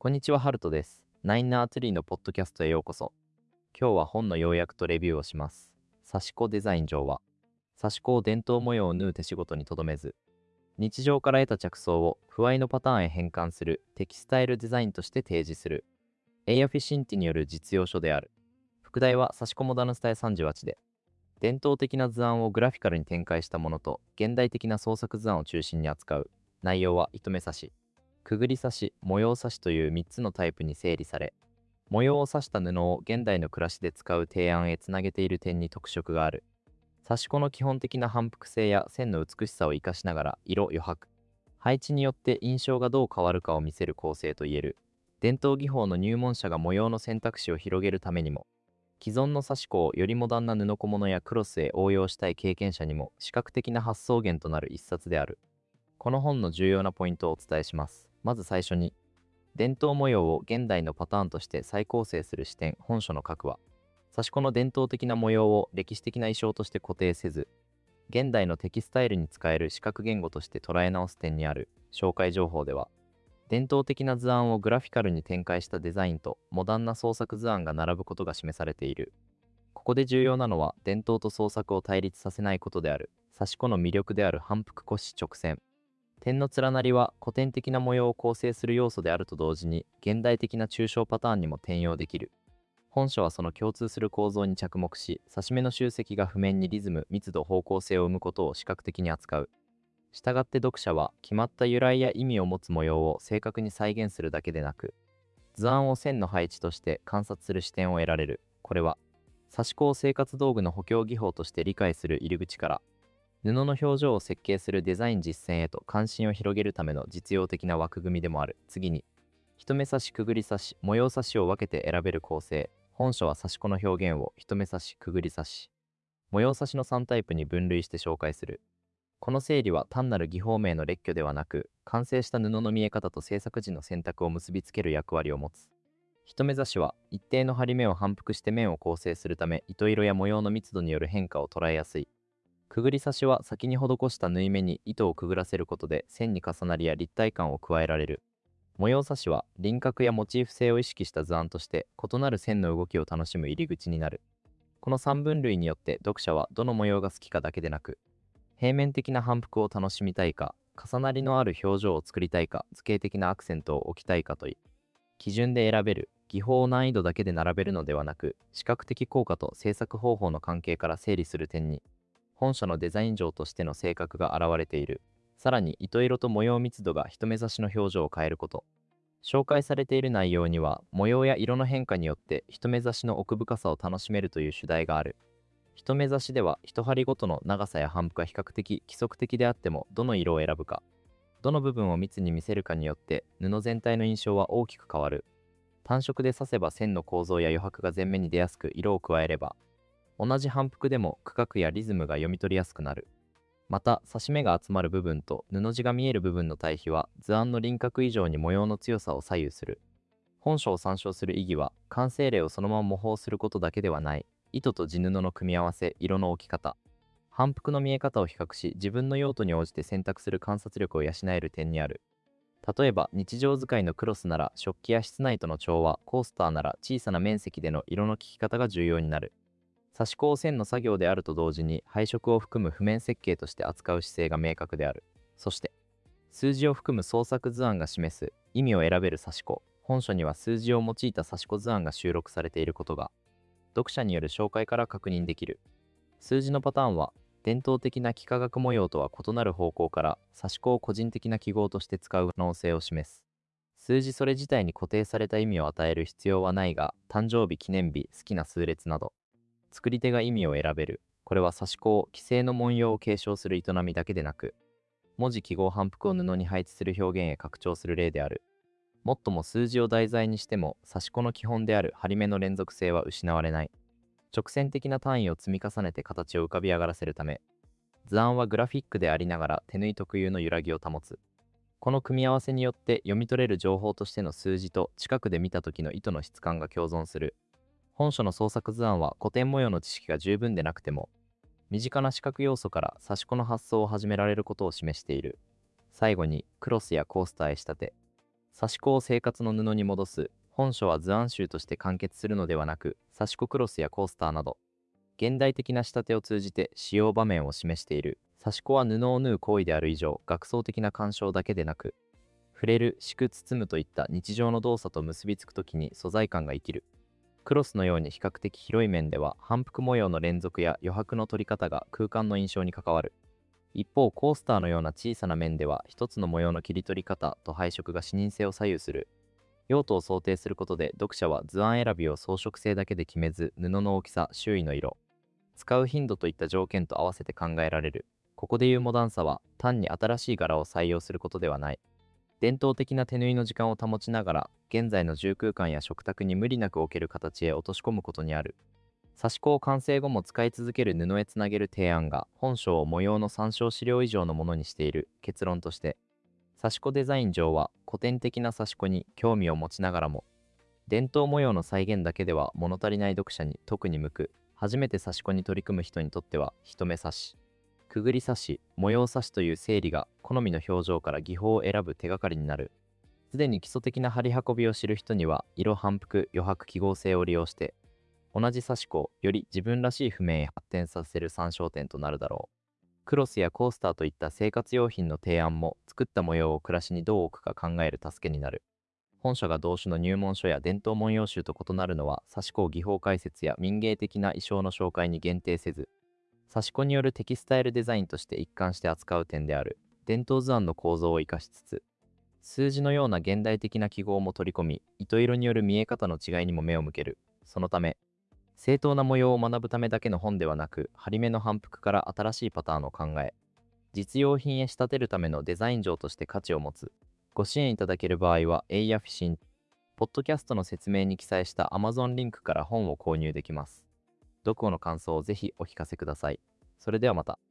こんにちは、ハルトです。ナインナーツリーのポッドキャストへようこそ。今日は本の要約とレビューをします。刺し子デザイン上は、刺し子を伝統模様を縫う手仕事にとどめず、日常から得た着想を不合のパターンへ変換するテキスタイルデザインとして提示する、エイアフィシンティによる実用書である。副題は刺し子モダンスタイ38で、伝統的な図案をグラフィカルに展開したものと現代的な創作図案を中心に扱う。内容は糸目刺し、くぐり刺し、模様刺しという3つのタイプに整理され、模様を刺した布を現代の暮らしで使う提案へつなげている点に特色がある。刺し子の基本的な反復性や線の美しさを生かしながら色余白、配置によって印象がどう変わるかを見せる構成といえる。伝統技法の入門者が模様の選択肢を広げるためにも、既存の刺し子をよりモダンな布小物やクロスへ応用したい経験者にも視覚的な発想源となる一冊である。この本の重要なポイントをお伝えします。まず最初に、伝統模様を現代のパターンとして再構成する視点。本書の核は、刺し子の伝統的な模様を歴史的な意匠として固定せず、現代のテキスタイルに使える視覚言語として捉え直す点にある。紹介情報では、伝統的な図案をグラフィカルに展開したデザインとモダンな創作図案が並ぶことが示されている。ここで重要なのは伝統と創作を対立させないことである。刺し子の魅力である反復腰直線。点の連なりは古典的な模様を構成する要素であると同時に現代的な抽象パターンにも転用できる。本書はその共通する構造に着目し、刺し目の集積が譜面にリズム、密度、方向性を生むことを視覚的に扱う。したがって読者は決まった由来や意味を持つ模様を正確に再現するだけでなく、図案を線の配置として観察する視点を得られる。これは刺し子を生活道具の補強技法として理解する入り口から、布の表情を設計するデザイン実践へと関心を広げるための実用的な枠組みでもある。次に、一目刺し、くぐり刺し、模様刺しを分けて選べる構成。本書は刺し子の表現を一目刺し、くぐり刺し、模様刺しの3タイプに分類して紹介する。この整理は単なる技法名の列挙ではなく、完成した布の見え方と制作時の選択を結びつける役割を持つ。一目刺しは一定の張り目を反復して面を構成するため、糸色や模様の密度による変化を捉えやすい。くぐり刺しは先に施した縫い目に糸をくぐらせることで線に重なりや立体感を加えられる。模様刺しは輪郭やモチーフ性を意識した図案として異なる線の動きを楽しむ入り口になる。この3分類によって読者はどの模様が好きかだけでなく、平面的な反復を楽しみたいか、重なりのある表情を作りたいか、図形的なアクセントを置きたいかとい基準で選べる。技法難易度だけで並べるのではなく、視覚的効果と制作方法の関係から整理する点に、本書のデザイン上としての性格が現れている。さらに糸色と模様密度が一目刺しの表情を変えること。紹介されている内容には模様や色の変化によって一目刺しの奥深さを楽しめるという主題がある。一目刺しでは一針ごとの長さや反復が比較的規則的であっても、どの色を選ぶか、どの部分を密に見せるかによって布全体の印象は大きく変わる。単色で刺せば線の構造や余白が前面に出やすく、色を加えれば同じ反復でも区画やリズムが読み取りやすくなる。また、刺し目が集まる部分と布地が見える部分の対比は図案の輪郭以上に模様の強さを左右する。本書を参照する意義は、完成例をそのまま模倣することだけではない。糸と地布の組み合わせ、色の置き方、反復の見え方を比較し、自分の用途に応じて選択する観察力を養える点にある。例えば、日常使いのクロスなら食器や室内との調和、コースターなら小さな面積での色の効き方が重要になる。刺し子を線の作業であると同時に配色を含む譜面設計として扱う姿勢が明確である。そして、数字を含む創作図案が示す意味を選べる刺し子。本書には数字を用いた刺し子図案が収録されていることが、読者による紹介から確認できる。数字のパターンは、伝統的な幾何学模様とは異なる方向から刺し子を個人的な記号として使う可能性を示す。数字それ自体に固定された意味を与える必要はないが、誕生日、記念日、好きな数列など、作り手が意味を選べる。これは刺し子を既成の文様を継承する営みだけでなく、文字記号反復を布に配置する表現へ拡張する例である。もっとも数字を題材にしても刺し子の基本である針目の連続性は失われない。直線的な単位を積み重ねて形を浮かび上がらせるため、図案はグラフィックでありながら手縫い特有の揺らぎを保つ。この組み合わせによって読み取れる情報としての数字と近くで見た時の糸の質感が共存する。本書の創作図案は古典模様の知識が十分でなくても、身近な視覚要素から刺し子の発想を始められることを示している。最後に、クロスやコースターへ仕立て。 刺し子を生活の布に戻す。本書は図案集として完結するのではなく、刺し子クロスやコースターなど、現代的な仕立てを通じて使用場面を示している。刺し子は布を縫う行為である以上、学装的な鑑賞だけでなく、触れる、敷く、包むといった日常の動作と結びつくときに素材感が生きる。クロスのように比較的広い面では、反復模様の連続や余白の取り方が空間の印象に関わる。一方、コースターのような小さな面では、一つの模様の切り取り方と配色が視認性を左右する。用途を想定することで、読者は図案選びを装飾性だけで決めず、布の大きさ、周囲の色、使う頻度といった条件と合わせて考えられる。ここでいうモダンさは、単に新しい柄を採用することではない。伝統的な手縫いの時間を保ちながら、現在の住空間や食卓に無理なく置ける形へ落とし込むことにある。刺し子を完成後も使い続ける布へつなげる提案が、本書を模様の参照資料以上のものにしている。結論として、刺し子デザイン上は古典的な刺し子に興味を持ちながらも、伝統模様の再現だけでは物足りない読者に特に向く。初めて刺し子に取り組む人にとっては、一目刺し、くぐり刺し、模様刺しという整理が好みの表情から技法を選ぶ手がかりになる。すでに基礎的な張り運びを知る人には、色反復、余白記号性を利用して、同じ刺し子をより自分らしい譜面へ発展させる参照点となるだろう。クロスやコースターといった生活用品の提案も、作った模様を暮らしにどう置くか考える助けになる。本書が同種の入門書や伝統文様集と異なるのは、刺し子を技法解説や民芸的な意匠の紹介に限定せず、刺し子によるテキスタイルデザインとして一貫して扱う点である。伝統図案の構造を生かしつつ、数字のような現代的な記号も取り込み、糸色による見え方の違いにも目を向ける。そのため、正当な模様を学ぶためだけの本ではなく、針目の反復から新しいパターンを考え、実用品へ仕立てるためのデザイン上として価値を持つ。ご支援いただける場合は、エイヤフィシン、ポッドキャストの説明に記載した Amazon リンクから本を購入できます。読後の感想をぜひお聞かせください。それではまた。